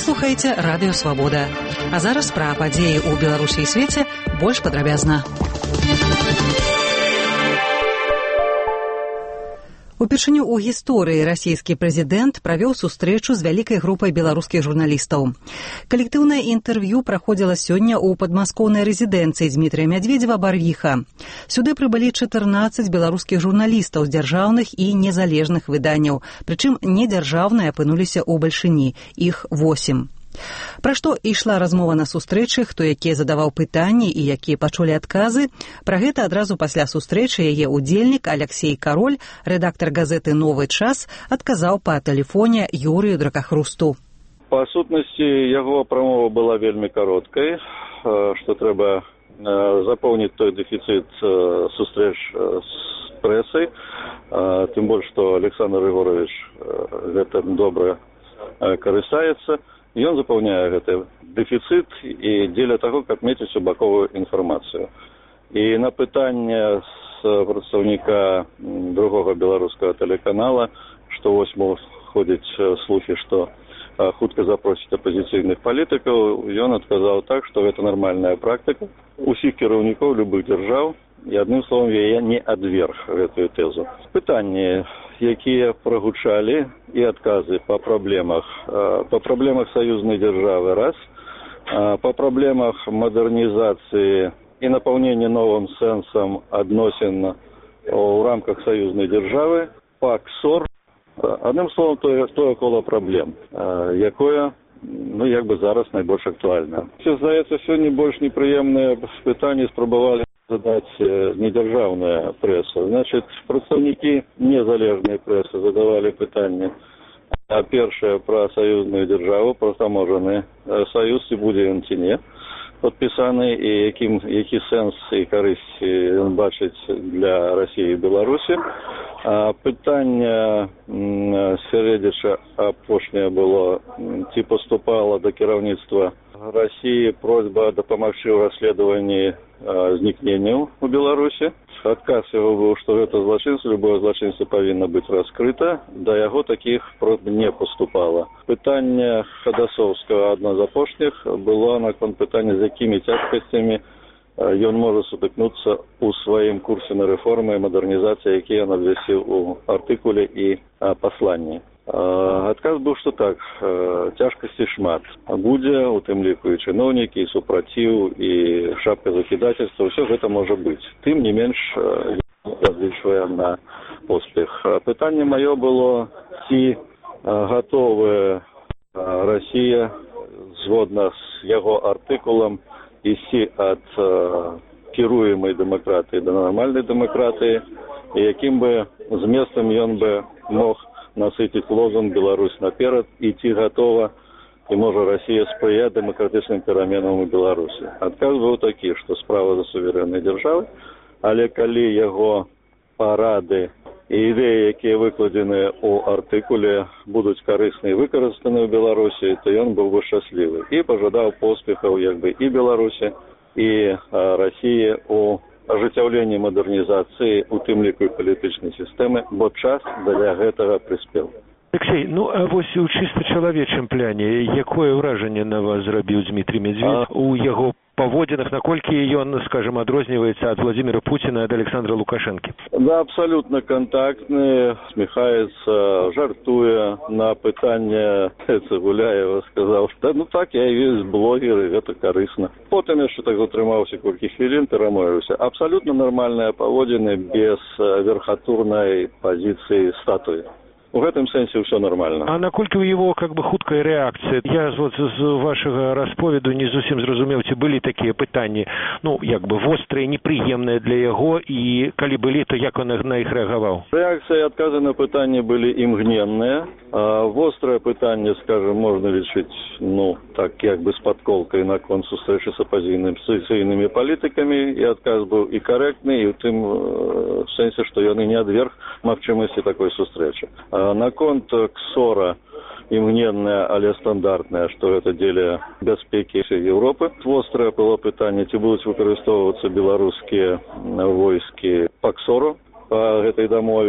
слухаеце радыё Свабода. А зараз пра падзеі ў Беларусі і свеце больш падрабязна. Упершыню ў гісторыі расійскі прэзідэнт правёў сустрэчу з вялікай групай беларускіх журналістаў. Калектыўнае інтэрв'ю праходзіла сёння ў падмаскоўнай рэзідэнцыі Дмітрия Медведзева-Барвіха. Сюды прыбылі 14 беларускіх журналістаў з дзяржаўных і незалежных выданняў, прычым недзяржаўныя апынуліся ў бальшыні, іх 8. Пра што ішла размова на сустрэчы, хто якія задаваў пытанні і якія пачулі адказы, пра гэта адразу пасля сустрэчы яе удзельнік Алексей Кароль, рэдактар газеты «Новы час», адказаў па тэлефоне Юрыю Дракахрусту. Па сутнасці, яго прамова была вельмі кароткай, што трэба запоўніць той дэфіцыт сустрэч з прэсай, тым больш, што Александр Егорович гэтым добра карыстаецца. Ён запаўняе гэты дэфіцыт і дзеля таго, каб мець усю баковую інфармацыю. І на пытанне з прадстаўніка другога беларускага тэлеканала, што вось ходзяць слухі, што хутка запросіць апазіцыйных палітыкаў, ён адказаў так, што гэта нармальная практыка усіх кіраўнікоў любых дзяржаў, і адным словам я не адверг гэтую тэзу. Пытанні, якія прагучалі, і адказы па праблемах саюзнай дзяржавы раз, па праблемах мадэрнізацыі і напаўнення новым сэнсам адносін у рамках саюзнай дзяржавы, па КСОР, адным словам тое кола праблем, якое зараз найбольш актуальна. Здаецца, сёння больш непрыемныя пытанні спрабавалі задаць недзяржаўная прэса. Значыць, прадстаўнікі незалежнай прэсы задавалі пытанне. Першае пра саюзную дзяржаву, пра таможаны саюз, ці будзе ён ці не падпісаны, і які сэнс і карысць ён бачыць для Расіі і Беларусі. Пытанне Середзіча апошняе было, ці паступала да кіраўніцтва Расіі просьба дапамагчы ў расследаванні знікненняў у Беларусі. Адказ яго быў, што гэта злачынство, любое злачынство павінна быць раскрыта. Да яго такіх просьб не паступала. Пытанне Хадасоўскага, адно з апошніх, было наконт пытання, з якімі цяжкасцямі ён можа сутыкнуцца ў сваім курсе на рэформы і мадэрнізацыі, які ён абвясціў у артыкуле і пасланні. Адказ быў, што так, цяжкасці шмат. Будзе, у тым ліку і чыноўнікі, і супраціў, і шапка закідацельства, ўсё гэта можа быць. Тым не менш, разлічвае на поспех. Пытанне маё было, ці гатовая Расія, згодна з яго артыкулам, ісці ад кіруемай дэмакратыі да нармальнай дэмакратыі, і якім бы зместам ён бы мог насыціць лозунг «Беларусь наперад» і ці гатова, і можа Расія спрыяць дэмакратычным пераменам у Беларусі. Адказ быў такі, што справа за суверэннай дзяржавай, але калі яго парады і ідэі, якія выкладзеныя ў артыкуле, будуць карысны і выкарыстаны ў Беларусі, то ён быў бы шчаслівы і пажадаў поспехаў і Беларусі, і Расіі у ажыццяўленні мадэрнізацыі, у тым ліку і палітычнай сістэмы, бо час для гэтага прыспеў. Алексей, а вось у чыста чалавечым пляне, якое ўражанне на вас зрабіў Дмітрий Медведев у яго паводзінах, наколькі ён, скажем, адрозніваецца ад Владимира Путина, ад Александра Лукашэнкі? Да, абсалютна кантактны, смехаецца, жартуе. На пытанне Гуляева сказаў, што так, я і ёсць блогер, і гэта карысна. Потым яшчэ так затрымаўся колькі хвілін, перамовіўся. Абсалютна нармальныя паводзіны, без верхатурнай пазіцыі статуі. У гэтым сэнсе ўсё нармальна. А наколькі ў яго хуткая рэакцыя? Я з вашага расповеду не зусім зразумеў, ці былі такія пытанні, вострыя, непрыемныя для яго, і калі былі, то як он на іх рэагаваў? Рэакцыі і адказы на пытанні былі імгненныя. Вострае пытанне, скажем, можна лічыць, так з падколкай наконт сустрэчы з апазіцыйнымі палітыкамі, і адказ быў і карэктны, і ў тым сэнсе, што ён і не адверг магчымасці такой сустрэчы. Наконт КСОРа імгненная, але стандартная, што гэта дзеля бяспекі Еўропы. Вострае было пытанне, ці будуць выкарыстоўвацца беларускія войскі па КСОРу, па гэтай дамове.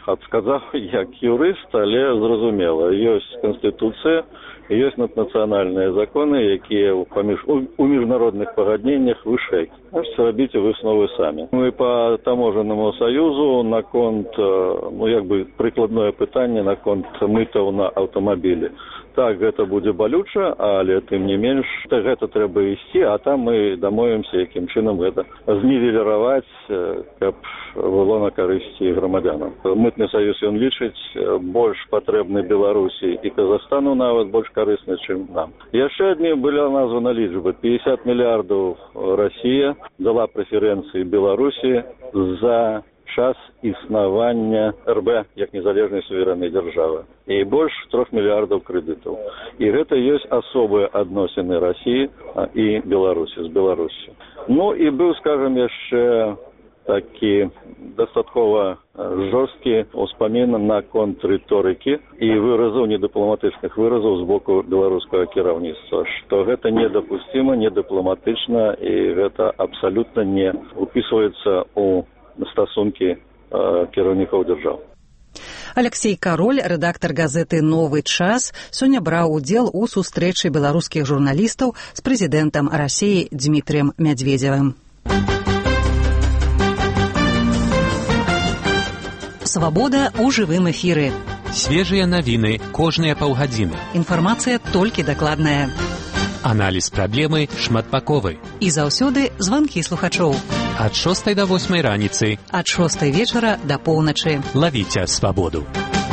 адказаў як юрыст, але зразумела, ёсць канстытуцыя, ёсць наднацыянальныя законы, якія у міжнародных пагадненнях вышэй. Можете рабіць высновы самі. Мы по таможеннаму саюзу наконт, прыкладное пытанне наконт мытаў на аўтамабілі. Так, гэта будзе балюча, але тым не менш, гэта трэба ісці, а там мы дамовімся, якім чынам гэта знівеліраваць, каб было на карысці грамадзянам. Мытны саюз, ён лічыць, больш патрэбны Беларусі і Казахстану нават больш карысны, чым нам. Яшчэ адні былі названы лічбы. 50 мільярдаў Расія дала прэферэнцыі Беларусі за час існавання РБ як незалежнай суверэннай дзяржавы. І больш 3 мільярдаў крэдытаў. І гэта ёсць асобыя адносіны Расіі і Беларусі, з Беларусі. І быў, скажам, яшчэ такі дастаткова жорсткі ўспамін наконт рыторыкі і выразаў, недыпламатычных выразаў з боку беларускага кіраўніцтва, што гэта недапусціма, недыпламатычна і гэта абсалютна не упісваецца ў стасункі кіраўнікоў дзяржаў. Алексей Кароль, рэдактар газеты «Новы час», сёння браў удзел у сустрэчы беларускіх журналістаў з прэзідэнтам Расіі Дмітрыем Мядведзевым. Свабода ў жывым эфіры. Свежыя навіны кожныя паўгадзіны. Інфармацыя толькі дакладная. Аналіз праблемы шматбаковы. І заўсёды званкі слухачоў. Ад 6 до 8 раніцы. Ад 6 вечара до поўначы. Лавіце свабоду.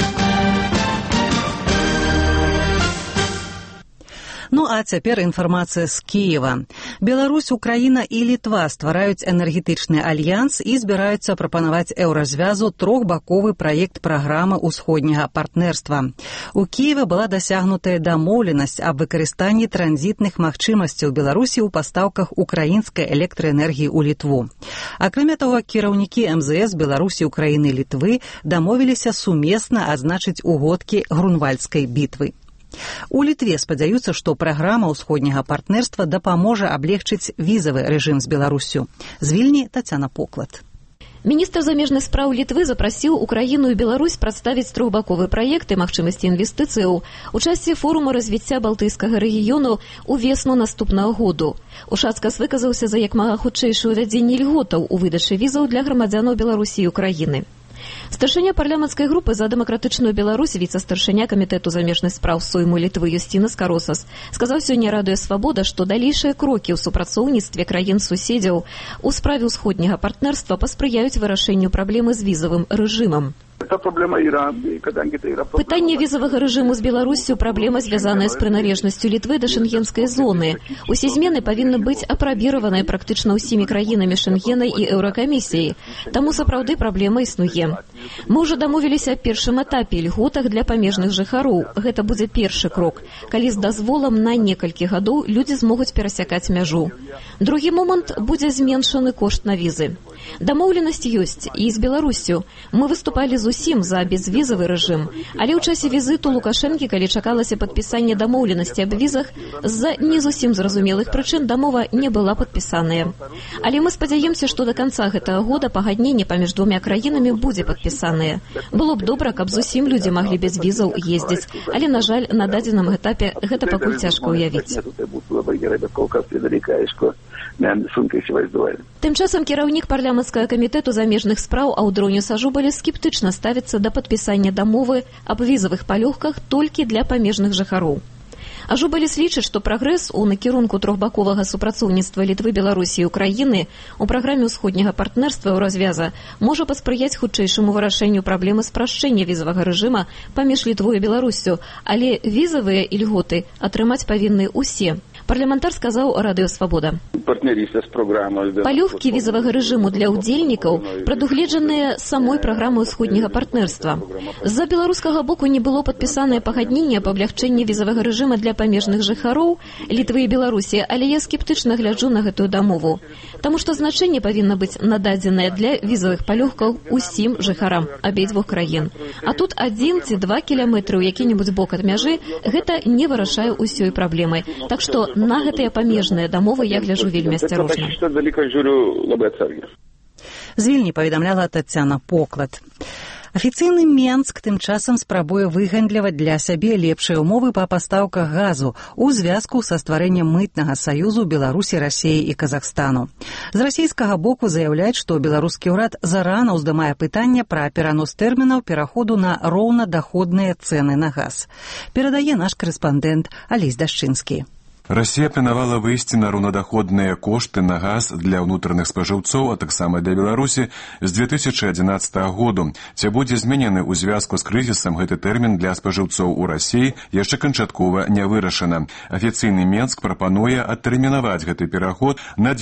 А цяпер інфармацыя з Кіева. Беларусь, Украіна і Літва ствараюць энергетычны альянс і збіраюцца прапанаваць Еўразвязу трохбаковы праект праграмы ўсходняга партнерства. У Кіеве была дасягнутая дамоўленасць аб выкарыстанні транзітных магчымасцяў Беларусі ў пастаўках украінскай электраэнергіі ў Літву. Акрамя таго, кіраўнікі МЗС Беларусі, Украіны і Літвы дамовіліся сумесна адзначыць угодкі Грунвальдскай бітвы. У Літве спадзяюцца, што праграма ўсходняга партнерства дапаможа аблегчыць візавы рэжым з Беларуссю. З Вільні Тацяна Поклад. Міністр замежных спраў Літвы запрасіў Украіну і Беларусь прадставіць трохбаковы праект і магчымасці інвестыцыяў у часе форума развіцця Балтыйскага рэгіёну ў весну наступнага году. Ушацкас выказаўся за як мага хутчэйшае ўвядзенне льготаў у выдачы візаў для грамадзянаў Беларусі і Украіны. Старшыня парламенцкай групы за дэмакратычную Беларусь, віцэ-старшыня камітэту замежных спраў Сойму Літвы Юстінас Каросас сказаў сёння Радыё Свабода, што далейшыя крокі ў супрацоўніцтве краін-суседзяў у справе ўсходняга партнерства паспрыяюць вырашэнню праблемы з візавым рэжымам. Пытанне візавага рэжыму з Беларуссю – праблема, звязаная з прыналежнасцю Літвы да шэнгенскай зоны. Усе змены павінны быць апрабіраваныя практычна ўсімі краінамі Шэнгена і Еўракамісіяй. Таму сапраўды праблема існуе. Мы ўжо дамовіліся аб першым этапе льготах для памежных жыхароў. Гэта будзе першы крок, калі з дазволам на некалькі гадоў людзі змогуць перасякаць мяжу. Другі момант будзе зменшаны кошт на візы. Дамоўленасць ёсць і з Беларуссю. Мы выступалі зусім за безвізавы рэжым, але ў часе візіту Лукашэнкі, калі чакалася падпісанне дамоўленасці аб візах, з-за не зусім зразумелых прычын дамова не была падпісаная. Але мы спадзяемся, што да канца гэтага года пагадненне паміж двумя краінамі будзе падпісанае. Было б добра, каб зусім людзі маглі без візаў ездзіць, але, на жаль, на дадзеным этапе гэта пакуль цяжка ўявіць. Тым часам кіраўнік парламенцкага камітэту замежных спраў Аўдроніс Ажубаліс скептычна ставіцца да падпісання дамовы аб візавых палёгках толькі для памежных жыхароў. Ажубаліс лічыць, што прагрэс у накірунку трохбаковага супрацоўніцтва Літвы, Беларусі і Украіны у праграме ўсходняга партнерства Еўразвяза можа паспрыяць хутчэйшаму вырашэнню праблемы спрашчэння візавага рэжыма паміж Літвой і Беларуссю, але візавыя ільготы атрымаць павінны ўсе. Парламентар сказаў Радыё Свабода. Палёгкі візавага рэжыму для ўдзельнікаў прадугледжаныя самой праграмай ўсходняга партнерства. З-за беларускага боку не было падпісанае пагадненне аб аблягчэнні візавага рэжыма для памежных жыхароў Літвы і Беларусі, але я скептычна гляджу на гэтую дамову, таму што значэнне павінна быць нададзенае для візавых палёгкаў усім жыхарам абедзвюх краін. А тут 1 ці 2 кіламетры ў які-небудзь бок ад мяжы гэта не вырашае ўсёй праблемы. Так што на гэтыя памежныя дамовы я гляджу вельмі асцярожна. З Вільні паведамляла Тацяна Поклад. Афіцыйны Менск тым часам спрабуе выгандліваць для сябе лепшыя ўмовы па пастаўках газу ў звязку са стварэннем мытнага саюзу Беларусі, Расіі і Казахстану. З расійскага боку заяўляюць, што беларускі ўрад зарана ўздымае пытанне пра перанос тэрмінаў пераходу на роўнадаходныя цэны на газ. Перадае наш корэспандэнт Алесь Дашчынскі. Расія планавала выйсці на роўнадаходныя кошты на газ для ўнутраных спажыўцоў, а таксама для Беларусі з 2011 году. Ці будзе зменены ў звязку з крызісам гэты тэрмін для спажыўцоў у Расіі яшчэ канчаткова не вырашана. Афіцыйны Менск прапануе адтэрмінаваць гэты пераход на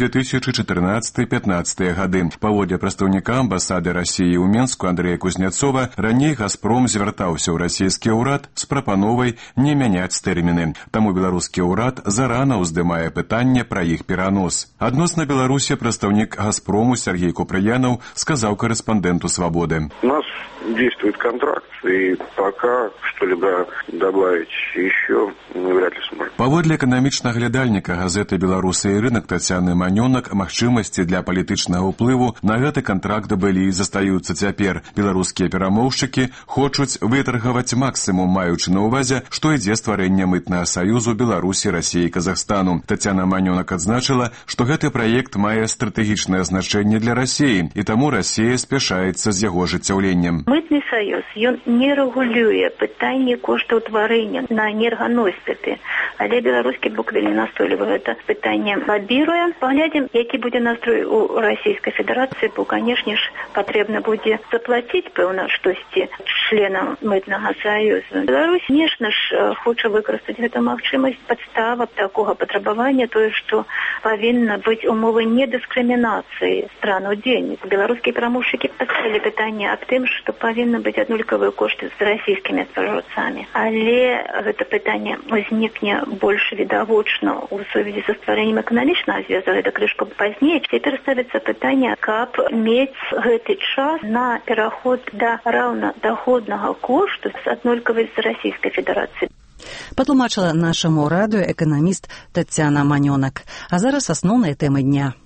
2014-15 гады. Паводле прадстаўніка амбасады Расіі ў Менску Андрэя Кузняцова, раней «Газпром» звяртаўся ў расійскі ўрад з прапановай не мяняць тэрміны. Таму беларускі ўрад зарана ўздымае пытанне пра іх перанос. Адносна Беларусі прадстаўнік «Газпрому» Сергей Купрыянов сказаў корэспандэнту «Свободы». У нас действует контракт, и пока что-либо добавить еще вряд ли сможем. Паводле эканамічнага глядальніка газеты «Беларусы і рынок» Тацяны Манёнак, магчымасці для палітычнага ўплыву на гэты кантракт былі і застаюцца цяпер. Беларускія перамоўшчыкі хочуць вытаргаваць максімум, маючы на ўвазе, што ідзе стварэнне мытнага саюзу Беларусі, Расіі і Казахстану. Тацяна Манёнак адзначыла, што гэты праект мае стратэгічнае значэнне для Расіі, і таму Расія спяшаецца з яго ажыццяўленнем. Мытны саюз, ён не рэгулюе пытанне коштаўтварэння на энерганосьбіты, але беларускі бок вельмі настойліва гэта пытанне лабіруе. Паглядзім, які будзе настрой у Расійскай Федэрацыі, бо, канешне ж, патрэбна будзе заплаціць, пэўна, штосьці членам мытнага саюзу. Беларусь, конечно ж, хоча выкарыстаць гэту магчымасць. Падстава такога патрабавання тое, што павінна быць умовы недыскрымінацыі стран-удзельніц. Беларускія перамоўшчыкі паставілі пытанне аб тым, што павінны быць аднолькавыя кошты з расійскімі спажыўцамі. Але гэта пытанне узнікне больш відавочна ў сувязі са стварэннем эканамічнага звязу, гэта крышку пазней. Цяпер ставіцца пытанне, каб мець гэты час на пераход да раўнадаходнага кошту з аднолькавай з Расійскай Федэрацыі. Патлумачыла нашаму радыё эканаміст Тацяна Манёнак. А зараз асноўныя тэмы дня.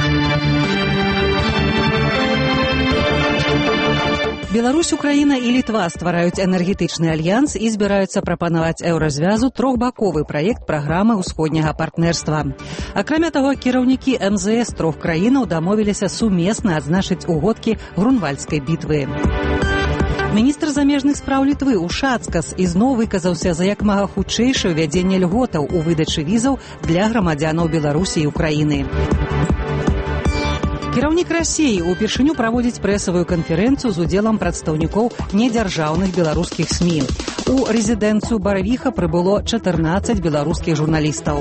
Беларусь, Украіна і Літва ствараюць энергетычны альянс і збіраюцца прапанаваць еўразвязу трохбаковы праект праграмы ўсходняга партнерства. Акрамя таго, кіраўнікі МЗС трох краінаў дамовіліся сумесна адзначыць угодкі Грунвальдскай бітвы. Міністр замежных спраў Літвы Ушацкас ізноў выказаўся за як мага хутчэйшае ўвядзенне льготаў у выдачы візаў для грамадзянаў Беларусі і Украіны. Кіраўнік Расіі упершыню праводзіць прэсавую канферэнцыю з удзелам прадстаўнікоў недзяржаўных беларускіх СМІ. У рэзідэнцыю Баравіха прыбыло 14 беларускіх журналістаў.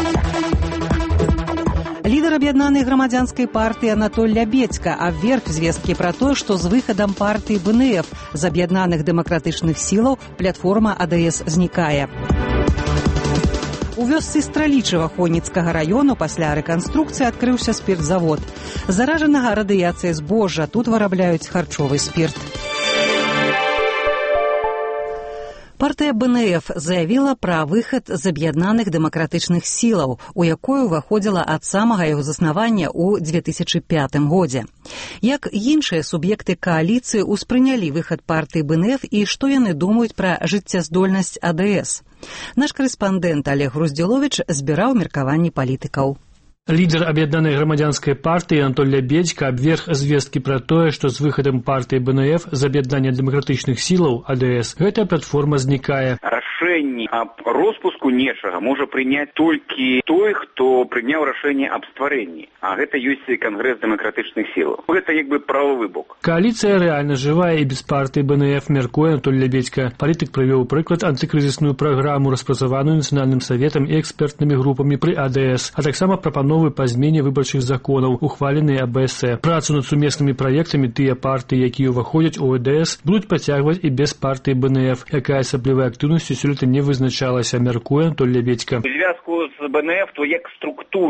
Лідар аб'яднанай грамадзянскай партыі Анатоль Лябедзька абверг звесткі пра тое, што з выхадам партыі БНФ з аб'яднаных дэмакратычных сілаў платформа АДС знікае. У вёсцы Стралічава Хонніцкага раёну пасля рэканструкцыі адкрыўся спіртзавод. Заражанага радыяцыяй збожжа тут вырабляюць харчовы спірт. Партыя БНФ заявіла пра выхад з аб'яднаных дэмакратычных сілаў, у якую ўваходзіла ад самага яго заснавання ў 2005 годзе. Як іншыя суб'екты кааліцыі ўспрынялі выхад партыі БНФ і што яны думаюць пра жыццяздольнасць АДС? Наш корэспандэнт Олег Груздзіловіч збіраў меркаванні палітыкаў. Лідар аб'яднанай грамадзянскай партыі Анатоль Лябедзька абверг звесткі пра тое, што з выхадам партыі БНФ з аб'яднання дэмакратычных сілаў АДС гэтая платформа знікае. Рашэнне аб роспуску нечага можа прыняць толькі той, хто прыняў рашэнне аб стварэнні, а гэта ёсць кангрэс дэмакратычных сілаў. Гэта як бы правовы бок. Кааліцыя рэальна жывая і без партыі БНФ, мяркуе Анатоль Лябедзька. Палітык прывёў прыклад антыкрызісную праграму, распрацаваную нацыянальным саветам і экспертнымі групамі пры АДС, а таксама прапановы па змене выбарчых законаў, ухваленыя АБС. Працу над сумеснымі праектамі тыя партыі, якія ўваходзяць у АДС, будуць працягваць і без партыі БНФ, якая асаблівай актыўнасцю сёлета не вызначалася, мяркуе Анатоль Лябедзька. У звязку з БНФ то як структура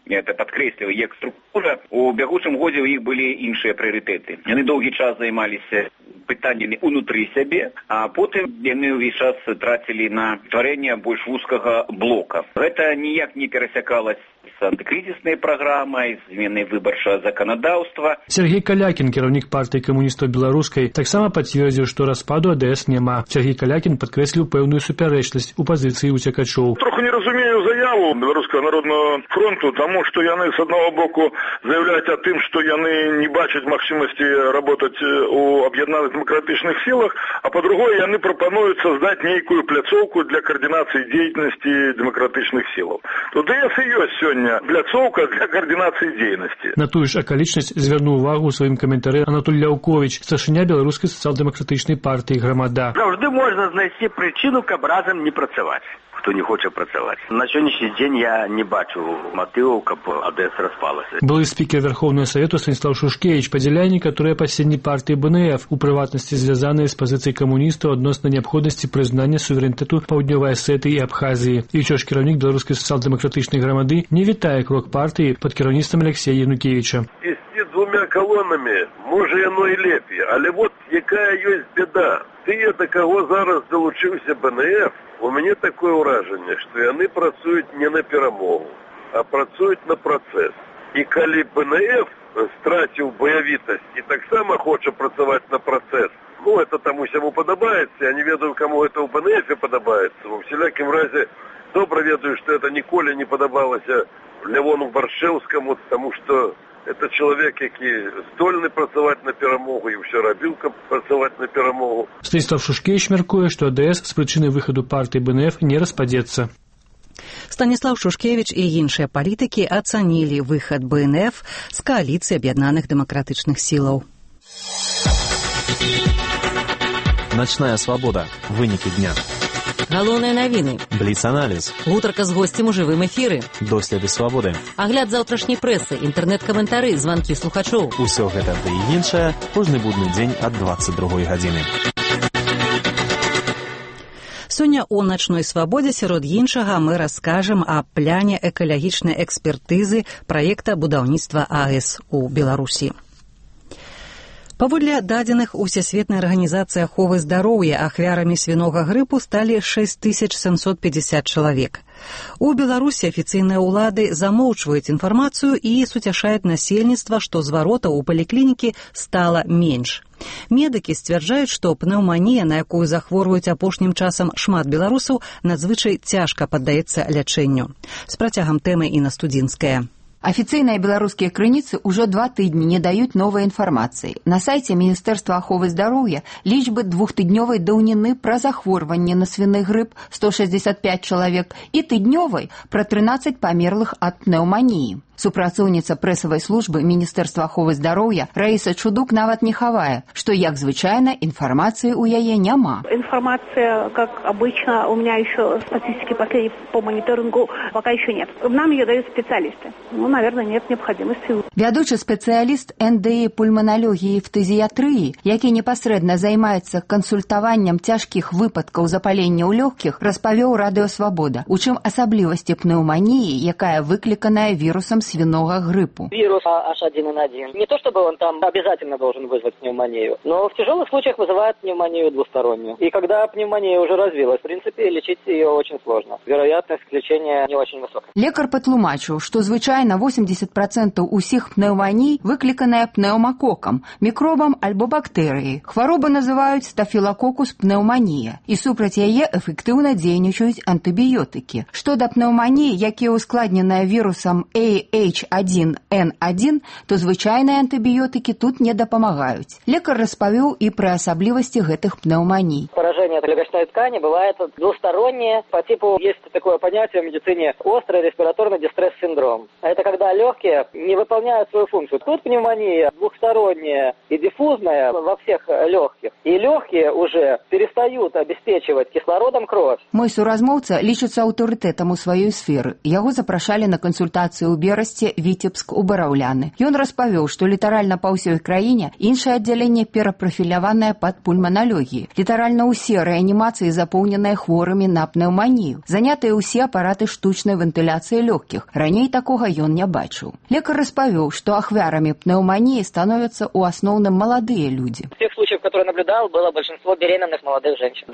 это падкрэсліў як структура, у бягучым годзе ў іх былі іншыя прыярытэты. Яны доўгі час займаліся пытаннямі ўнутры сябе, а потым яны ўвесь час трацілі на стварэнне больш вузкага блока. Гэта ніяк не перасякалася з антыкрызіснай праграмай, зменай выбарчага заканадаўства. Сергей Калякін, кіраўнік партыі камуністаў беларускай, таксама пацвердзіў, што распаду АДС няма. Сергей Калякін падкрэсліў пэўную супярэчнасць у пазіцыі ўцякачоў. Троху не разумею заяву Беларускага народнага фронту, таму што яны з аднаго боку заяўляюць о тым, што яны не бачаць магчымасці работаць у аб'яднаных дэмакратычных сілах, а па-другое, яны прапануюць создаць нейкую пляцоўку для каардынацыі дзейнасці дэмакратычных сілаў. То ДС і ёсць сёння пляцоўка для каардынацыі дзейнасці. На тую ж акалічнасць звярнуў увагу ў сваім каментары Анатоль Ляўковіч, старшыня беларускай сацыял-дэмакратычнай партыі «Грамада». Заўжды можна знайсці прычыну, каб разам не працаваць. Хто не хоча працаваць. На сённяшні дзень я не бачу матываў, каб АДС распалася. Былы спікер Верховнага Савету Станіслав Шушкевіч падзяляе некаторыя апасенні партыі БНФ, у прыватнасці звязаныя з пазіцыяй камуністаў адносна неабходнасці прызнання суверэнітэту Паўднёвай Асетыі і Абхазіі. І ўсё ж кіраўнік беларускай сацыял-дэмакратычнай грамады не вітае крок партыі пад кіраўніцтвам Алексея Янукевіча. Ісці двумя калонамі, можа яно і лепей, але вот якая ёсць беда. Тыя, да каго зараз далучыўся БНФ, у мяне такое ўражанне, што яны працуюць не на перамогу, а працуюць на працэс. І калі БНФ страціў баявітасць і таксама хоча працаваць на працэс, это там усяму падабаецца, я не ведаю, каму гэта ў БНФ падабаецца. У всялякім разе добра ведаю, што гэта ніколі не падабалася Лявону Баршэўскаму, таму што это чалавек, які здольны працаваць на перамогу і ўсё рабіў, каб працаваць на перамогу. Станіслав Шушкевіч мяркуе, што АДС з прычыны выхаду партыі БНФ не распадзецца. Станіслав Шушкевіч і іншыя палітыкі ацанілі выхад БНФ з кааліцыі аб'яднаных дэмакратычных сілаў. Начная свабода. Вынікі дня. Галоўныя навіны. Бліц-аналіз. Гутарка з госцем у жывым эфіры. Доследы свабоды. Агляд заўтрашняй прэсы, інтэрнэт-каментары, званкі слухачоў. Усё гэта ды і іншае кожны будны дзень ад 22 гадзіны. Сёння у начной свабодзе сярод іншага мы раскажам о пляне экалагічнай экспертызы праекта будаўніцтва АЭС у Беларусі. Паводле дадзеных Усесветнай арганізацыі аховы здароўя ахвярамі свінога грыпу сталі 6750 чалавек. У Беларусі афіцыйныя ўлады замоўчваюць інфармацыю і суцяшаюць насельніцтва, што зваротаў у паліклінікі стала менш. Медыкі сцвярджаюць, што пнеўманія, на якую захворваюць апошнім часам шмат беларусаў, надзвычай цяжка паддаецца лячэнню. З працягам тэмы Інна Студзінская. Афіцыйныя беларускія крыніцы ўжо 2 тыдні не даюць новай інфармацыі. На сайце Міністэрства аховы здароўя лічбы двухтыднёвай даўніны пра захворванне на свіны грып 165 чалавек і тыднёвай пра 13 памерлых ад пнеўманіі. Супрацоўніца прэсавай службы Міністэрства аховы здароўя Раіса Чудук нават не хавае, што, як звычайна, информации у яе няма. Информация, как обычно, у меня еще статистики последней по мониторингу пока еще нет. Нам ее дают специалисты. Наверное, нет необходимости. Вядучы спецыяліст НДІ пульманалогіі і фтызіятрыі, які непасрэдна займаецца кансультаваннем цяжкіх выпадкаў запалення ў лёгкіх, распавёў Радыё Свабода, у чым асаблівасці пнеўманіі, якая выкліканая вірусам свиного гриппу. Вирус H1N1. Не то чтобы он там обязательно должен вызвать пневмонию, но в тяжелых случаях вызывает пневмонию двустороннюю. И когда пневмония уже развилась, в принципе, лечить ее очень сложно. Вероятность лечения не очень высокая. Лекар патлумачыў, што звычайна 80% усіх пнеўманій выкліканая пнеўмакокам, мікробам альбо бактэрыяй. Хваробу называюць стафілакокус пнеўманія, і супраць яе эфектыўна дзейнічаюць антыбіётыкі. Што да пнеўманіі, якія ускладненыя вірусам H1N1, то звычайныя антыбіётыкі тут не дапамагаюць. Лекар распавёў і пра асаблівасці гэтых пнеўманій. Поражение легочной ткани бывает двустороннее. По типу есть такое понятие в медицине острый респираторный дистресс-синдром. Это когда легкие не выполняют свою функцию. Тут пневмония двухсторонняя и диффузная во всех легких. И легкие уже перестают обеспечивать кислородом кровь. Мой суразмоўца лічыцца аўтарытэтам у сваёй сферы. Яго запрашалі на кансультацыю ў беразні старасці Віцебск у Бараўляны. Ён распавёў, што літаральна па ўсёй краіне іншае аддзяленне перапрафіляванае пад пульманалогіі. Літаральна ўсе рэанімацыі запоўненыя хворымі на пнеўманію. Занятыя ўсе апараты штучнай вентыляцыі лёгкіх. Раней такога ён не бачыў. Лекар распавёў, што ахвярамі пнеўманіі становятся у основном молодые люди. В тех случаях, которые наблюдал, было большинство беременных молодых женщин.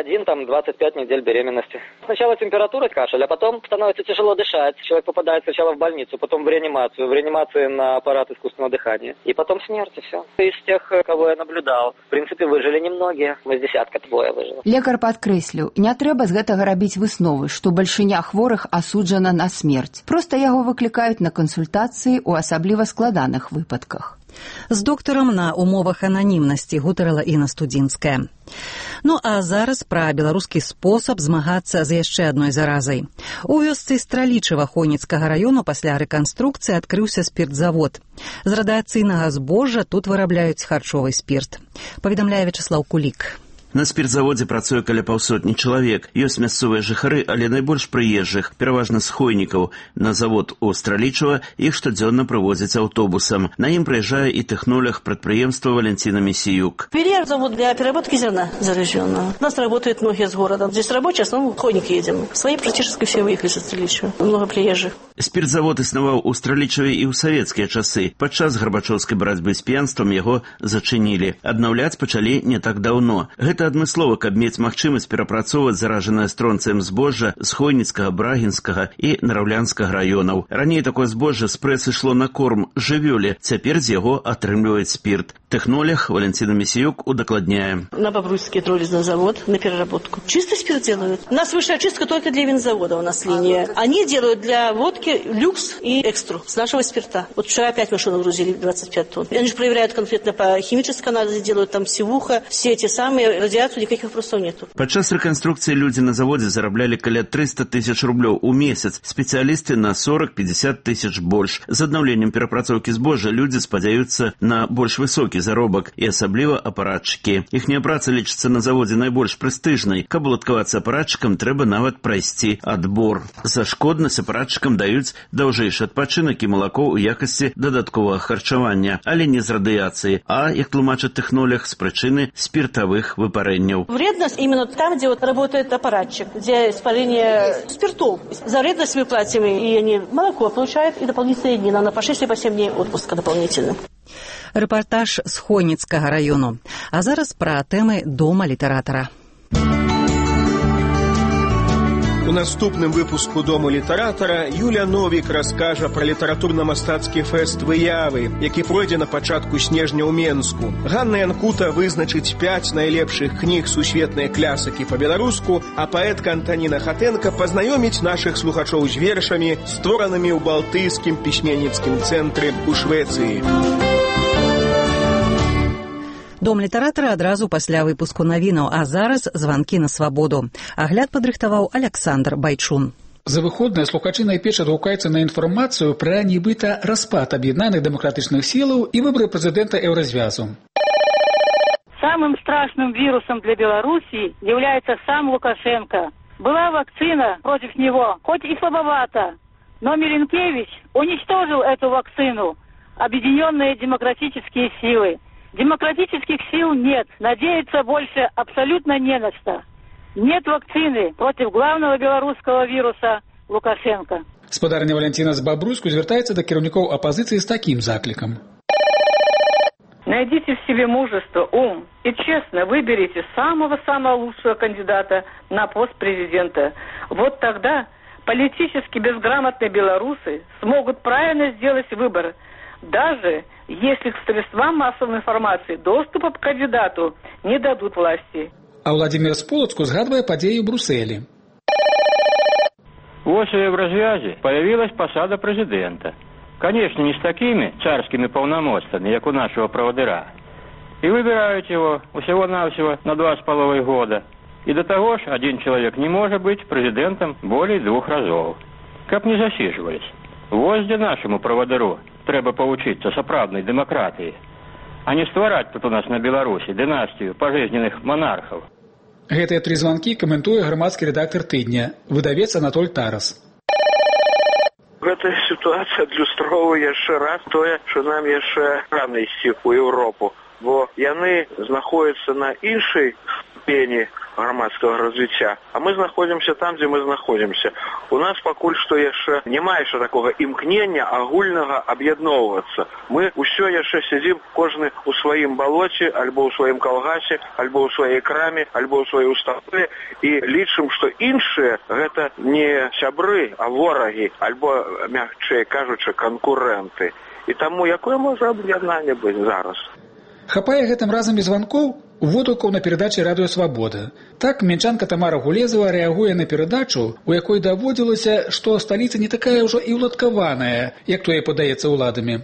21-25 недель беременности. Сначала температура, кашель, а потом становится тяжело дышать. Человек попадает сначала в больницу, потом в реанимации на аппарат искусственного дыхания. И потом смерть, и все. Из тех, кого я наблюдал, в принципе, выжили немногие. Мы с десятка двое выжило. Лекар падкрэсліў, не трэба з гэтага рабіць высновы, што бальшыня хворых асуджана на смерць. Проста яго выклікаюць на кансультацыі ў асабліва складаных выпадках. З доктарам на умовах ананімнасці гутарыла Інна Студзінская. Ну а зараз пра беларускі спосаб змагацца з яшчэ адной заразай. У вёсцы Стралічава Хойніцкага раёну пасля рэканструкцыі адкрыўся спіртзавод. З радыяцыйнага збожжа тут вырабляюць харчовы спірт. Паведамляе Вячеслаў Кулік. На спіртзаводзе працуе каля паўсотні чалавек. Ёсць мясцовыя жыхары, але найбольш прыезджых, пераважна з Хойнікаў. На завод у Стралічава іх штодзённа прывозяць аўтобусам. На ім прыязджае і тэхнолог прадпрыемства Валентина Месіюк. Перьер завод для переработки зерна заряженного. У нас работают многие с города. Здесь рабочие, в основном в Хойник едем. Свои практически все выехали со Стралічава. Много приезжих. Спіртзавод існаваў у Стралічаве і ў савецкія часы. Падчас гарбачоўскай барацьбы з п'янствам яго зачынілі. Аднаўляць пачалі не так даўно. Гэта адмыслова, каб мець магчымасць перапрацоўваць заражанае стронцыем збожжа з Хойніцкага, Брагінскага і Нараўлянскага раёнаў. Раней такое збожжа з прэс ішло на корм жывёле, цяпер з яго атрымліваюць спірт. Тэхнолог Валентина Месіюк удакладняе. На Бобруйский троллейный завод на переработку. Чистый спирт делают. У нас высшая чистка только для винзавода у нас линия. Они делают для водки люкс и экстру с нашего спирта. Вот вчера опять машину грузили 25 тонн. Они же проверяют конкретно по химической анализе, делают там севуха, все эти самые, радиацию, никаких вопросов нету. Падчас рэканструкцыі людзі на заводзе зараблялі каля 300 тысяч рублёў у месяц, спецыялісты на 40-50 тысяч больш. З аднаўленнем перапрацоўкі збожжа людзі спадзяюцца на больш высокі заробак і асабліва апаратчыкі. Іхняя праца лічыцца на заводзе найбольш прэстыжнай. Каб уладкавацца апаратчыкам, трэба нават прайсці адбор. За шкоднасць апаратчыкам даюць даўжэйшы адпачынак і малако ў якасці дадатковага харчавання, але не з радыяцыі, а, як тлумачыць тэхнолог, з прычыны спиртовых выпарэнняў. Вредность именно там, где вот работает аппаратчик, где испарение спиртов. За вредность мы платим, и они молоко получают, и дополнительные дни, на по 6 и по 7 дней отпуска дополнительно. Рэпартаж з Хойніцкага раёну. А зараз пра тэмы дома літаратара. У наступным выпуску «Дому літаратара» Юля Новік раскажа пра літаратурна-мастацкі фэст «Выявы», які пройдзе на пачатку снежня ў Менску. Ганна Янкута вызначыць 5 найлепшых кніг сусветнай клясыкі па-беларуску, а паэтка Антаніна Хатэнка пазнаёміць нашых слухачоў з вершамі, створанымі ў балтыйскім пісьменніцкім цэнтры ў Швецыі. Дом літаратара адразу пасля выпуску навінаў, а зараз званкі на свабоду. Агляд падрыхтаваў Александр Байчун. За выходныя слухачы найперш адгукаюцца на інфармацыю пра нібыта распад аб'яднаных дэмакратычных сілаў і выбары прэзідэнта Еўразвязу. Самым страшным вирусом для Белоруссии является сам Лукашенко. Была вакцина против него, хоть и слабовато, но Миленкевич уничтожил эту вакцину. Объединенные демократические силы. Демократических сил нет. Надеяться больше абсолютно не на что. Нет вакцины против главного белорусского вируса Лукашенко. Спадарня Валентина з Бобруйску звяртаецца да кіраўнікоў апазіцыі з такім заклікам. Найдите в себе мужество, ум и честно выберите самого-самого лучшего кандидата на пост президента. Вот тогда политически безграмотные белорусы смогут правильно сделать выбор, даже если к средствам массовой информации доступа к кандидату не дадут власти. А Владимир з Полацку згадвае падзеі ў Брюсселі. В Евразвязи появилась посада президента. Конечно, не с такими царскими полномочиями, как у нашего проводыра. И выбирают его всего-навсего на 2,5 года. И до того ж, один человек не может быть президентом более 2 разов. Как не засиживались. Вот где нашему проводыру треба поучиться сапраўднай демократии, а не ствараць тут у нас на Беларуси династию пожизненных монархов. Гэтыя 3 званкі каментуе грамадскі рэдактор тыдня, выдавец Анатоль Тарас. Гэта сітуацыя адлюстроўвае яшчэ раз тое, што нам яшчэ рана ісці ў Еўропу, бо яны знаходзяцца на іншай ступені грамадскага развіцця, а мы знаходзімся там, дзе мы знаходзімся. У нас пакуль што яшчэ няма яшчэ такога імкнення агульнага аб'ядноўвацца. Мы ўсё яшчэ сядзім кожны ў сваім балоце, альбо ў сваім калгасе, альбо ў сваёй краме, альбо ў сваёй установе і лічым, што іншыя гэта не сябры, а ворагі, альбо, мякчэй кажучы, канкурэнты. І таму якое можа аб'яднанне быць зараз? Хапае гэтым разам і званкоў водгукаў на перадачы «Радыё Свабода». Так мінчанка Тамара Гулезава рэагуе на перадачу, у якой даводзілася, што сталіца не такая ўжо і ўладкаваная, як тое падаецца ўладамі.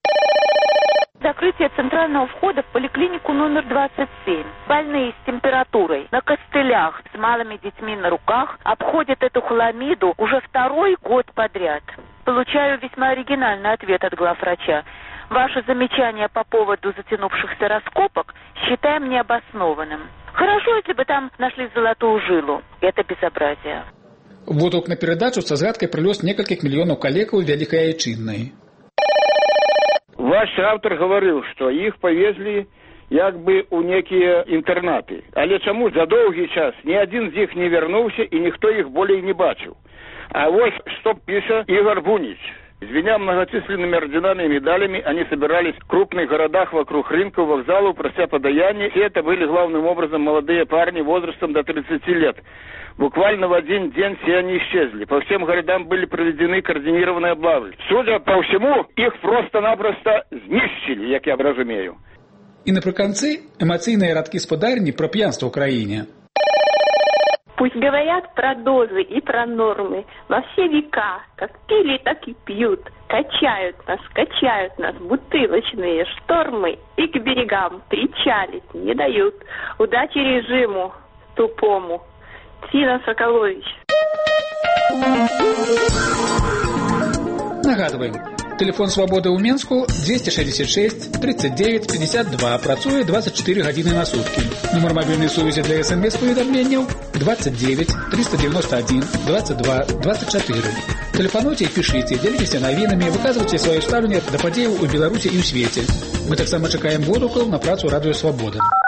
Закрытие центрального входа в поликлинику номер 27. Больные с температурой, на костылях, с малыми детьми на руках обходят эту хламиду уже второй год подряд. Получаю весьма оригинальный ответ от главврача. Ваше замечание по поводу затянувшихся раскопок считаем необоснованным. Хорошо, если бы там нашли золотую жилу. Это безобразие. Водгук на перадачу са згадкай пра лёс некалькіх мільёнаў калекаў Вялікай Айчыннай. Ваш автор говорил, что их повезли як бы у некие интернаты. Але чаму за доўгі час ни один з іх не вернулся и никто их более не бачил. А вот что пишет Игорь Бунич. Звеня многочисленными орденами и медалями, они собирались в крупных городах вокруг рынков, вокзалов, прося подаяния. Все это были главным образом молодые парни возрастом до 30 лет. Буквально в один день все они исчезли. По всем городам были проведены координированные облавы. Судя по всему, их просто-напросто знищили, як я разумею. И напрыканцы эмоцыйныя радкі спадарні пра п'янства ў краіне. Пусть говорят про дозы и про нормы во все века, как пили, так и пьют. Качают нас бутылочные штормы и к берегам причалить не дают. Удачи режиму тупому. Тина Соколович. Нагадываем. Телефон «Свободы» ў Менску 266 39 52. Працуе 24 гадзіны на суткі. Нумар мабільнай сувязі для СМС-паведамленняў 29 391 22 24. Тэлефануйце і пішыце, дзяліцеся навінамі, выказвайце сваё стаўленне да падзеяў у Беларусі і ў свеце. Мы таксама чакаем водгукаў на працу «Радыё Свабода».